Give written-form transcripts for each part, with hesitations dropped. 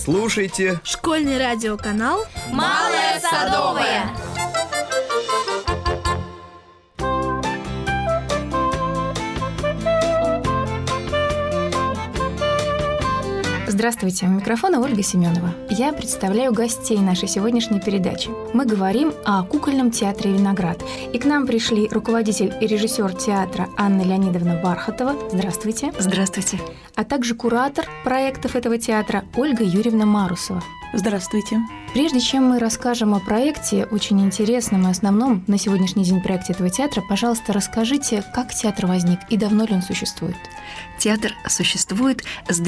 Слушайте школьный радиоканал «Малая Садовая». Здравствуйте, у микрофона Ольга Семенова. Я представляю гостей нашей сегодняшней передачи. Мы говорим о кукольном театре «Виноград». И к нам пришли руководитель и режиссер театра Анна Леонидовна Бархатова. Здравствуйте. Здравствуйте. А также куратор проектов этого театра Ольга Юрьевна Марусова. Здравствуйте. Прежде чем мы расскажем о проекте, очень интересном и основном на сегодняшний день проекте этого театра, пожалуйста, расскажите, как театр возник и давно ли он существует? Театр существует с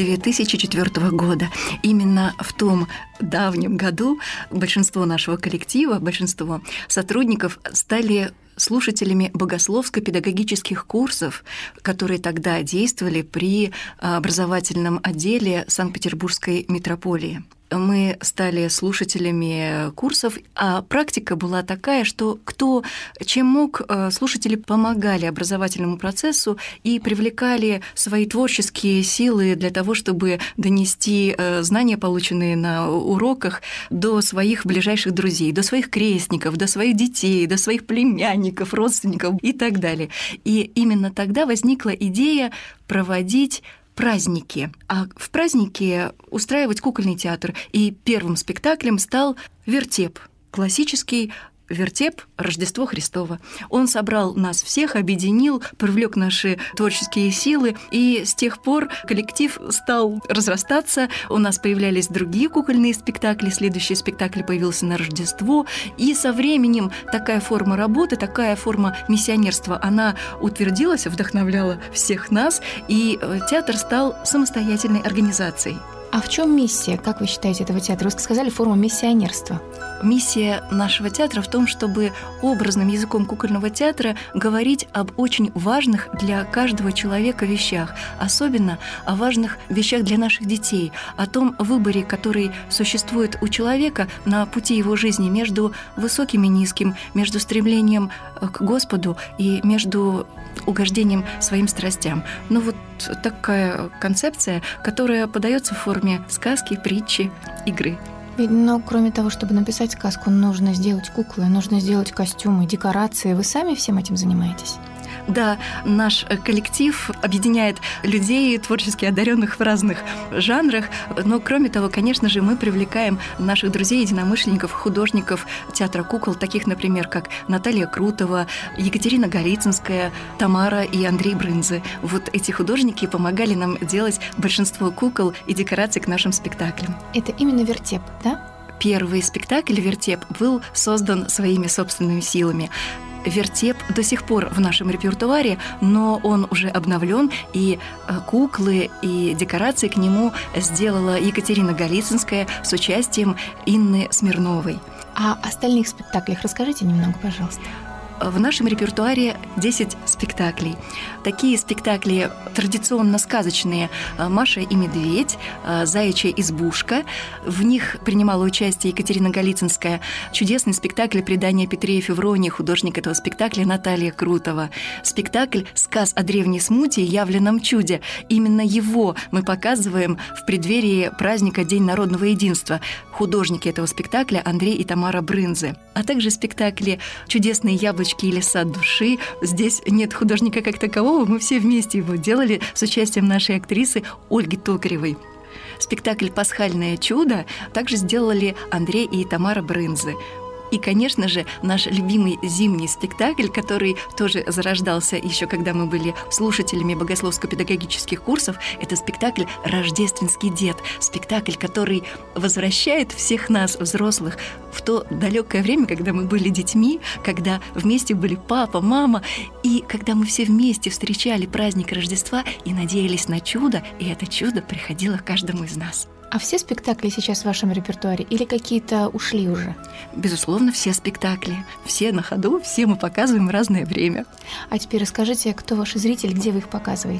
2004 года. Именно в том давнем году большинство нашего коллектива, большинство сотрудников стали слушателями богословско-педагогических курсов, которые тогда действовали при образовательном отделе Санкт-Петербургской митрополии. Мы стали слушателями курсов, а практика была такая, что кто чем мог, слушатели помогали образовательному процессу и привлекали свои творческие силы для того, чтобы донести знания, полученные на уроках, до своих ближайших друзей, до своих крестников, до своих детей, до своих племянников, родственников и так далее. И именно тогда возникла идея проводить праздники, а в празднике устраивать кукольный театр. И первым спектаклем стал «Вертеп», классический вертеп «Рождество Христово». Он собрал нас всех, объединил, привлек наши творческие силы, и с тех пор коллектив стал разрастаться. У нас появлялись другие кукольные спектакли, следующий спектакль появился на Рождество, и со временем такая форма работы, такая форма миссионерства, она утвердилась, вдохновляла всех нас, и театр стал самостоятельной организацией. А в чем миссия, как вы считаете, этого театра? Вы сказали, форма миссионерства. Миссия нашего театра в том, чтобы образным языком кукольного театра говорить об очень важных для каждого человека вещах, особенно о важных вещах для наших детей, о том выборе, который существует у человека на пути его жизни между высоким и низким, между стремлением к Господу и между угождением своим страстям. Ну вот такая концепция, которая подается в форме сказки, притчи, игры. Но кроме того, чтобы написать сказку, нужно сделать куклы, нужно сделать костюмы, декорации. Вы сами всем этим занимаетесь? Да, наш коллектив объединяет людей, творчески одаренных в разных жанрах, но кроме того, конечно же, мы привлекаем наших друзей, единомышленников, художников театра кукол, таких, например, как Наталья Крутова, Екатерина Голицынская, Тамара и Андрей Брынзы. Вот эти художники помогали нам делать большинство кукол и декораций к нашим спектаклям. Это именно вертеп, да? Первый спектакль «Вертеп» был создан своими собственными силами. Вертеп до сих пор в нашем репертуаре, но он уже обновлен, и куклы, и декорации к нему сделала Екатерина Голицынская с участием Инны Смирновой. А о остальных спектаклях расскажите немного, пожалуйста. В нашем репертуаре 10 спектаклей. Такие спектакли традиционно сказочные: «Маша и медведь», «Заячья избушка». В них принимала участие Екатерина Голицынская. Чудесный спектакль «Предание Петре и Февронии», художник этого спектакля Наталья Крутова. Спектакль «Сказ о древней смуте и явленном чуде». Именно его мы показываем в преддверии праздника День народного единства. Художники этого спектакля Андрей и Тамара Брынзы. А также спектакли «Чудесные яблочки» или «Сад души». Здесь нет художника как такового, мы все вместе его делали с участием нашей актрисы Ольги Токаревой. Спектакль «Пасхальное чудо» также сделали Андрей и Тамара Брынзы. И, конечно же, наш любимый зимний спектакль, который тоже зарождался еще когда мы были слушателями богословско-педагогических курсов, это спектакль «Рождественский дед». Спектакль, который возвращает всех нас, взрослых, в то далекое время, когда мы были детьми, когда вместе были папа, мама, и когда мы все вместе встречали праздник Рождества и надеялись на чудо, и это чудо приходило к каждому из нас. А все спектакли сейчас в вашем репертуаре или какие-то ушли уже? Безусловно, все спектакли. Все на ходу, все мы показываем в разное время. А теперь расскажите, кто ваш зритель, где вы их показываете?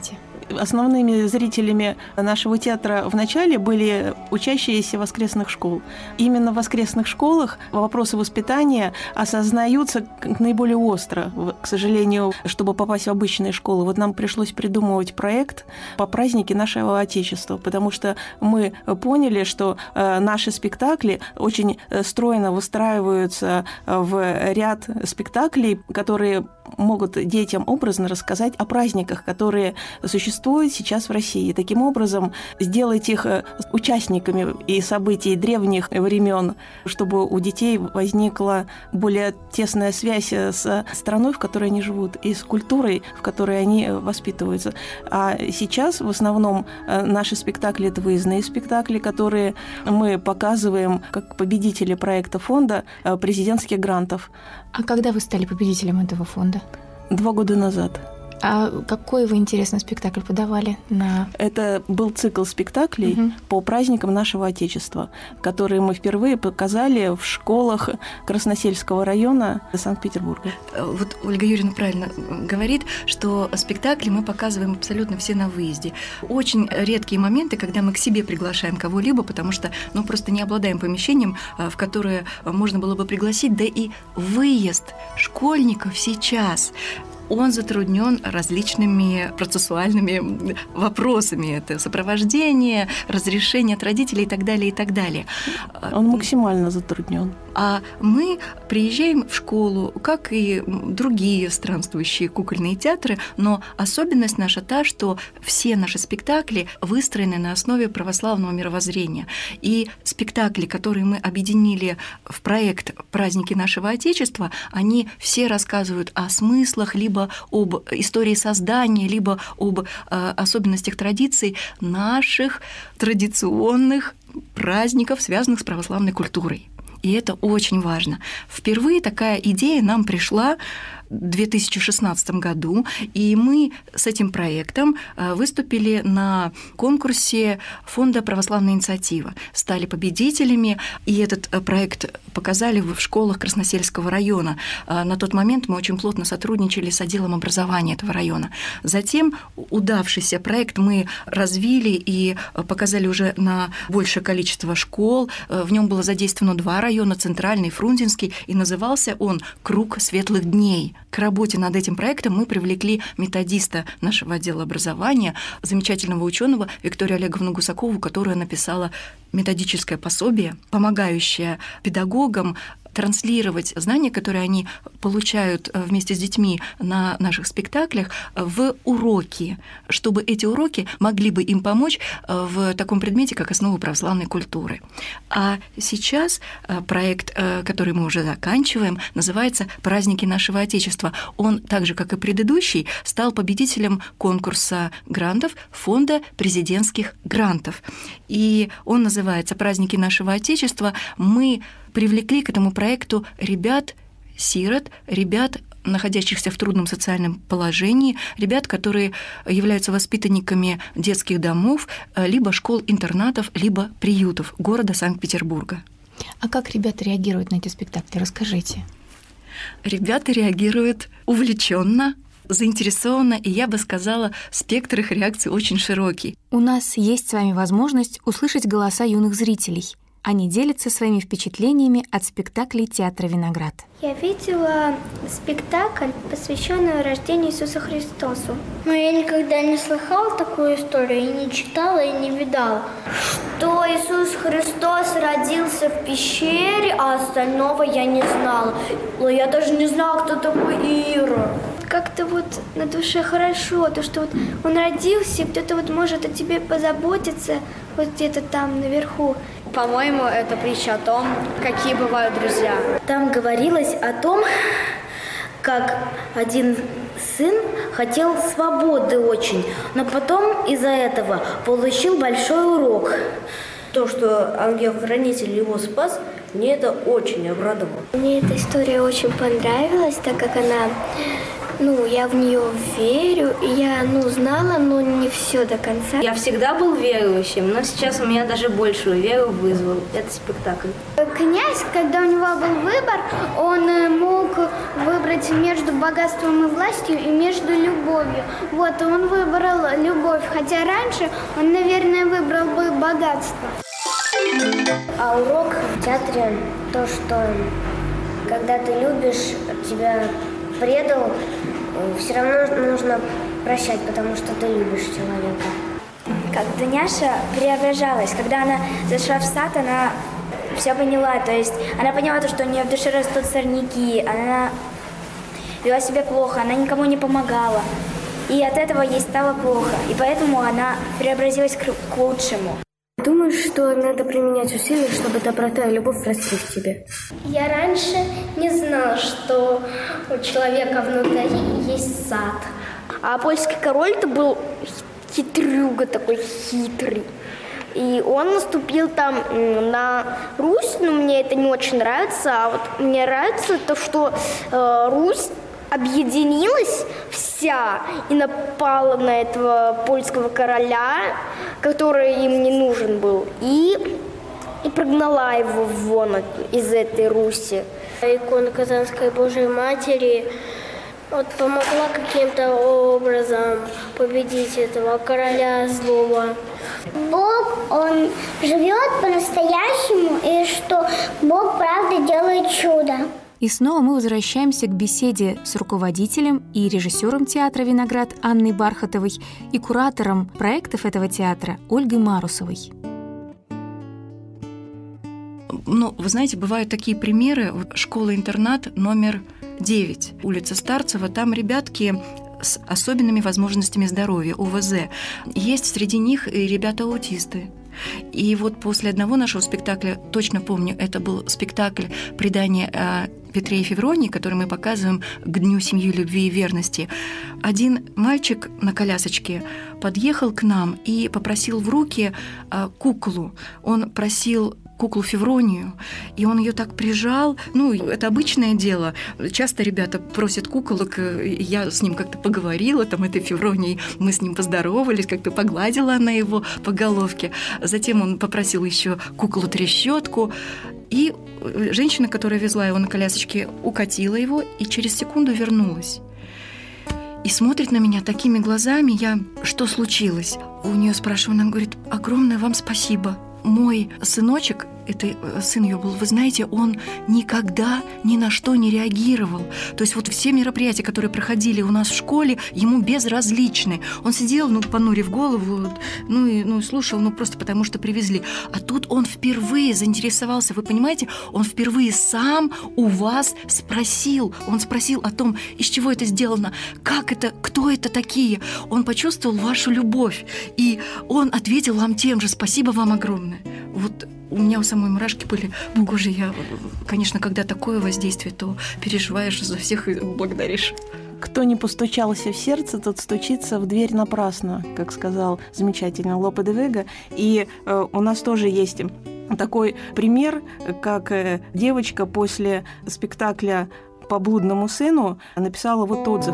Основными зрителями нашего театра в начале были учащиеся воскресных школ. Именно в воскресных школах вопросы воспитания осознаются наиболее остро. К сожалению, чтобы попасть в обычные школы, вот нам пришлось придумывать проект по празднике нашего Отечества, потому что мы поняли, что наши спектакли очень стройно выстраиваются в ряд спектаклей, которые могут детям образно рассказать о праздниках, которые существуют сейчас в России. Таким образом, сделать их участниками и событий древних времен, чтобы у детей возникла более тесная связь с страной, в которой они живут, и с культурой, в которой они воспитываются. А сейчас в основном наши спектакли – это выездные спектакли, которые мы показываем как победители проекта фонда президентских грантов. А когда вы стали победителем этого фонда? 2 года назад. А какой вы интересный спектакль подавали на... Это был цикл спектаклей по праздникам нашего Отечества, которые мы впервые показали в школах Красносельского района Санкт-Петербурга. Вот Ольга Юрьевна правильно говорит, что спектакли мы показываем абсолютно все на выезде. Очень редкие моменты, когда мы к себе приглашаем кого-либо, потому что просто не обладаем помещением, в которое можно было бы пригласить, да и выезд школьников сейчас он затруднен различными процессуальными вопросами. Это сопровождение, разрешение от родителей и так далее, и так далее. Он максимально затруднен. А мы приезжаем в школу, как и другие странствующие кукольные театры, но особенность наша та, что все наши спектакли выстроены на основе православного мировоззрения. И спектакли, которые мы объединили в проект «Праздники нашего Отечества», они все рассказывают о смыслах, либо об истории создания, либо об особенностях традиций наших традиционных праздников, связанных с православной культурой. И это очень важно. Впервые такая идея нам пришла в 2016 году, и мы с этим проектом выступили на конкурсе Фонда «Православная инициатива», стали победителями, и этот проект показали в школах Красносельского района. На тот момент мы очень плотно сотрудничали с отделом образования этого района. Затем удавшийся проект мы развили и показали уже на большее количество школ. В нем было задействовано 2 района, Центральный и Фрунзенский, и назывался он «Круг светлых дней». К работе над этим проектом мы привлекли методиста нашего отдела образования, замечательного ученого Викторию Олеговну Гусакову, которая написала методическое пособие, помогающее педагогам транслировать знания, которые они получают вместе с детьми на наших спектаклях, в уроки, чтобы эти уроки могли бы им помочь в таком предмете, как основы православной культуры. А сейчас проект, который мы уже заканчиваем, называется «Праздники нашего Отечества». Он, так же, как и предыдущий, стал победителем конкурса грантов Фонда президентских грантов. И он называется «Праздники нашего Отечества». Мы привлекли к этому проекту ребят-сирот, ребят, находящихся в трудном социальном положении, ребят, которые являются воспитанниками детских домов, либо школ-интернатов, либо приютов города Санкт-Петербурга. А как ребята реагируют на эти спектакли? Расскажите. Ребята реагируют увлеченно, заинтересованно, и я бы сказала, спектр их реакций очень широкий. У нас есть с вами возможность услышать голоса юных зрителей. Они делятся своими впечатлениями от спектаклей театра «Виноград». Я видела спектакль, посвященный рождению Иисуса Христоса. Но я никогда не слыхала такую историю, и не читала, и не видала. Что Иисус Христос родился в пещере, а остального я не знала. Но я даже не знала, кто такой Ирод. Как-то вот на душе хорошо, то, что вот он родился, и кто-то вот может о тебе позаботиться вот где-то там наверху. По-моему, это притча о том, какие бывают друзья. Там говорилось о том, как один сын хотел свободы очень, но потом из-за этого получил большой урок. То, что ангел-хранитель его спас, мне это очень обрадовало. Мне эта история очень понравилась, так как она Я в нее верю, я, знала, но не все до конца. Я всегда был верующим, но сейчас у меня даже большую веру вызвал этот спектакль. Князь, когда у него был выбор, он мог выбрать между богатством и властью и между любовью. Он выбрал любовь, хотя раньше он, наверное, выбрал бы богатство. А урок в театре то, что когда ты любишь, тебя предал, все равно нужно прощать, потому что ты любишь человека. Как Дуняша преображалась, когда она зашла в сад, она все поняла, то есть она поняла, что у нее в душе растут сорняки, она вела себя плохо, она никому не помогала, и от этого ей стало плохо, и поэтому она преобразилась к лучшему. Думаю, что надо применять усилия, чтобы доброта и любовь росли в тебе. Я раньше не знала, что у человека внутри есть сад. А польский король-то был хитрюга такой хитрый. И он наступил там на Русь, но мне это не очень нравится. А мне нравится то, что Русь объединилась вся и напала на этого польского короля, который им не нужен был, и прогнала его вон из этой Руси. Икона Казанской Божьей Матери помогла каким-то образом победить этого короля злого. Бог, Он живет по-настоящему, и что Бог правда делает чудо. И снова мы возвращаемся к беседе с руководителем и режиссером театра «Виноград» Анной Бархатовой и куратором проектов этого театра Ольгой Марусовой. Вы знаете, бывают такие примеры. Школа-интернат номер 9, улица Старцева. Там ребятки с особенными возможностями здоровья, ОВЗ. Есть среди них и ребята-аутисты. И после одного нашего спектакля, точно помню, это был спектакль «Предание о Петре и Февронии», который мы показываем к Дню семьи, любви и верности. Один мальчик на колясочке подъехал к нам и попросил в руки куклу. Он просил куклу Февронию, и он ее так прижал. Это обычное дело. Часто ребята просят куколок, я с ним как-то поговорила, этой Февронией, мы с ним поздоровались, как-то погладила она его по головке. Затем он попросил еще куклу-трещотку, и женщина, которая везла его на колясочке, укатила его и через секунду вернулась. И смотрит на меня такими глазами, что случилось? У нее спрашиваю, она говорит: огромное вам спасибо. Мой сыночек, это сын ее был, вы знаете, он никогда ни на что не реагировал. То есть все мероприятия, которые проходили у нас в школе, ему безразличны. Он сидел, понурив голову, и слушал, просто потому что привезли. А тут он впервые заинтересовался, вы понимаете, он впервые сам у вас спросил. Он спросил о том, из чего это сделано, как это, кто это такие. Он почувствовал вашу любовь, и он ответил вам тем же: спасибо вам огромное. У меня у самой мурашки были по коже. Конечно, когда такое воздействие, то переживаешь за всех и благодаришь. Кто не постучался в сердце, тот стучится в дверь напрасно, как сказал замечательно Лопе де Вега. И у нас тоже есть такой пример, как девочка после спектакля «По блудному сыну» написала отзыв.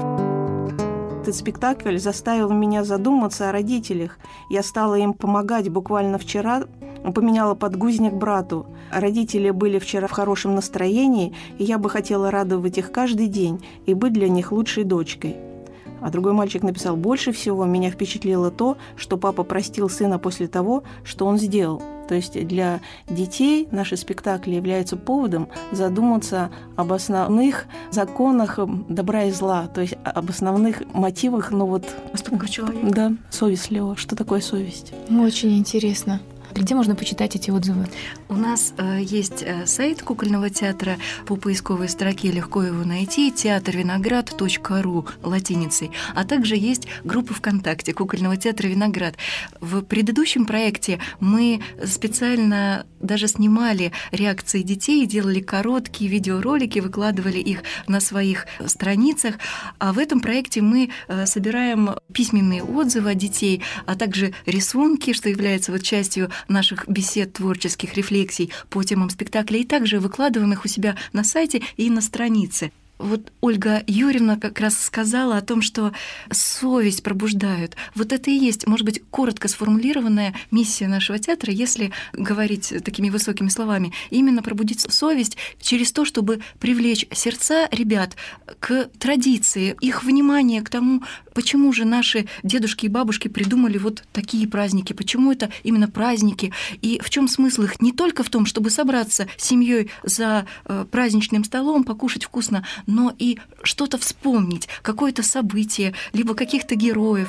Этот спектакль заставил меня задуматься о родителях. Я стала им помогать буквально вчера, поменяла подгузник брату. Родители были вчера в хорошем настроении, и я бы хотела радовать их каждый день и быть для них лучшей дочкой. А другой мальчик написал: больше всего меня впечатлило то, что папа простил сына после того, что он сделал. То есть для детей наши спектакли являются поводом задуматься об основных законах добра и зла, то есть об основных мотивах, поступков человека. Да, совесть, Лео. Что такое совесть? Очень интересно. Где можно почитать эти отзывы? У нас есть сайт кукольного театра, по поисковой строке легко его найти, театрвиноград.ру латиницей, а также есть группа ВКонтакте кукольного театра «Виноград». В предыдущем проекте мы специально даже снимали реакции детей, делали короткие видеоролики, выкладывали их на своих страницах, а в этом проекте мы собираем письменные отзывы от детей, а также рисунки, что является частью наших бесед, творческих рефлексий по темам спектакля, и также выкладываем их у себя на сайте и на странице. Вот Ольга Юрьевна как раз сказала о том, что совесть пробуждают. Вот это и есть, может быть, коротко сформулированная миссия нашего театра, если говорить такими высокими словами, именно пробудить совесть через то, чтобы привлечь сердца ребят к традиции, их внимание к тому, почему же наши дедушки и бабушки придумали вот такие праздники, почему это именно праздники, и в чем смысл их не только в том, чтобы собраться с семьей за праздничным столом, покушать вкусно, но и что-то вспомнить, какое-то событие, либо каких-то героев.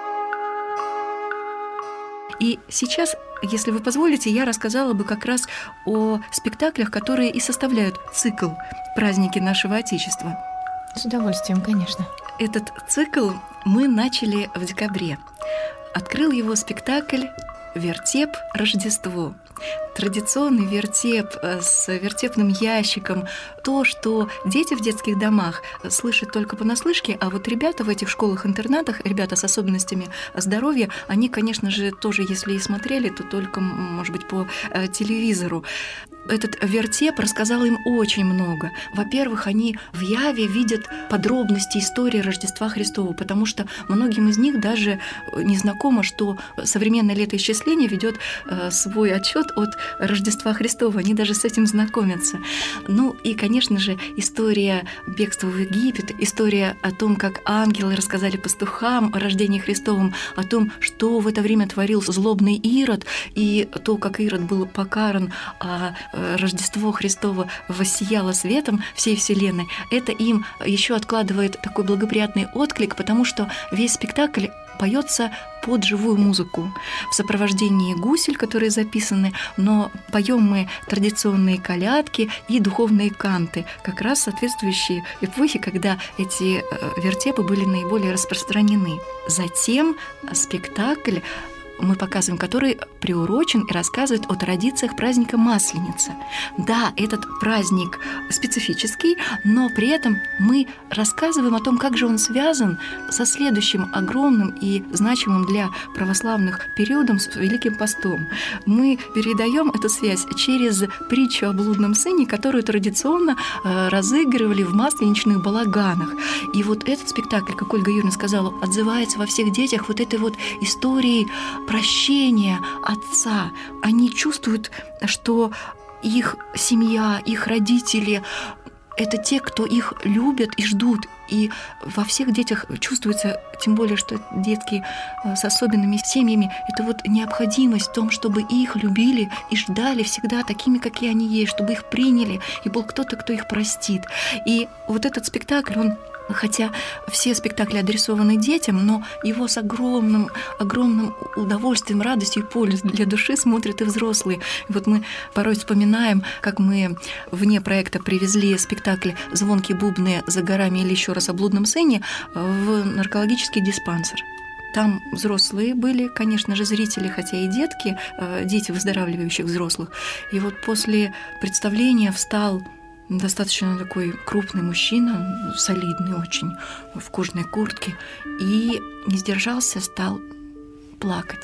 И сейчас, если вы позволите, я рассказала бы как раз о спектаклях, которые и составляют цикл «Праздники нашего Отечества». С удовольствием, конечно. Этот цикл мы начали в декабре. Открыл его спектакль «Вертеп. Рождество». Традиционный вертеп с вертепным ящиком. То, что дети в детских домах слышат только понаслышке, а вот ребята в этих школах-интернатах, ребята с особенностями здоровья, они, конечно же, тоже, если и смотрели, то только, может быть, по телевизору. Этот вертеп рассказал им очень много. Во-первых, они в яве видят подробности истории Рождества Христова, потому что многим из них даже не знакомо, что современное летоисчисление ведет свой отчет от Рождества Христова. Они даже с этим знакомятся. Ну и, конечно же, история бегства в Египет, история о том, как ангелы рассказали пастухам о рождении Христовом, о том, что в это время творил злобный Ирод, и то, как Ирод был покаран, а Рождество Христово воссияло светом всей вселенной, это им еще откладывает такой благоприятный отклик, потому что весь спектакль поется под живую музыку в сопровождении гусель, которые записаны, но поем мы традиционные колядки и духовные канты, как раз соответствующие эпохе, когда эти вертепы были наиболее распространены. Затем спектакль мы показываем, который приурочен и рассказывает о традициях праздника Масленицы. Да, этот праздник специфический, но при этом мы рассказываем о том, как же он связан со следующим огромным и значимым для православных периодом с Великим Постом. Мы передаем эту связь через притчу о блудном сыне, которую традиционно разыгрывали в масленичных балаганах. И вот этот спектакль, как Ольга Юрьевна сказала, отзывается во всех детях вот этой вот историей прощения отца. Они чувствуют, что их семья, их родители – это те, кто их любят и ждут. И во всех детях чувствуется, тем более, что детки с особенными семьями, это вот необходимость в том, чтобы их любили и ждали всегда такими, какие они есть, чтобы их приняли, и был кто-то, кто их простит. И вот этот спектакль, он, хотя все спектакли адресованы детям, но его с огромным удовольствием, радостью и пользой для души смотрят и взрослые. И вот мы порой вспоминаем, как мы вне проекта привезли спектакль «Звонкие бубны за горами» или еще раз о блудном сыне в наркологический диспансер. Там взрослые были, конечно же, зрители, хотя и детки, дети выздоравливающих взрослых. И вот после представления встал достаточно такой крупный мужчина, солидный очень, в кожаной куртке, и не сдержался, стал плакать.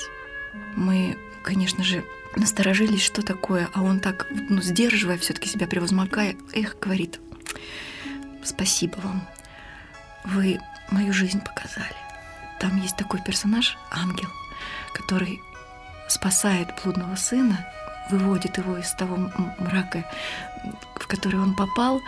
Мы, конечно же, насторожились, что такое, а он так, сдерживая, все-таки себя превозмогая, говорит: «Спасибо вам, вы мою жизнь показали. Там есть такой персонаж, ангел, который спасает блудного сына, выводит его из того мрака, в который он попал.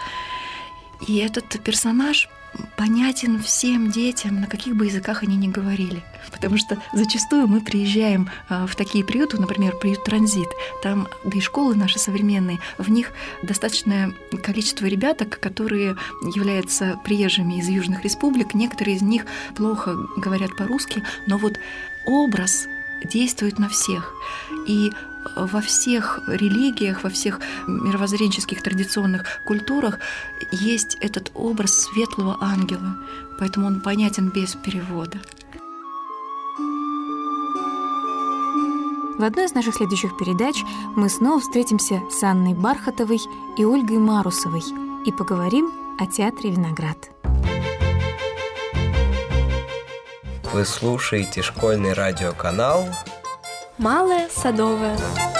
И этот персонаж понятен всем детям, на каких бы языках они ни говорили. Потому что зачастую мы приезжаем в такие приюты, например, приют «Транзит», там, да и школы наши современные, в них достаточное количество ребяток, которые являются приезжими из южных республик, некоторые из них плохо говорят по-русски, но вот образ действует на всех. И во всех религиях, во всех мировоззренческих традиционных культурах есть этот образ светлого ангела, поэтому он понятен без перевода. В одной из наших следующих передач мы снова встретимся с Анной Бархатовой и Ольгой Марусовой и поговорим о театре «Виноград». Вы слушаете школьный радиоканал «Малая Садовая».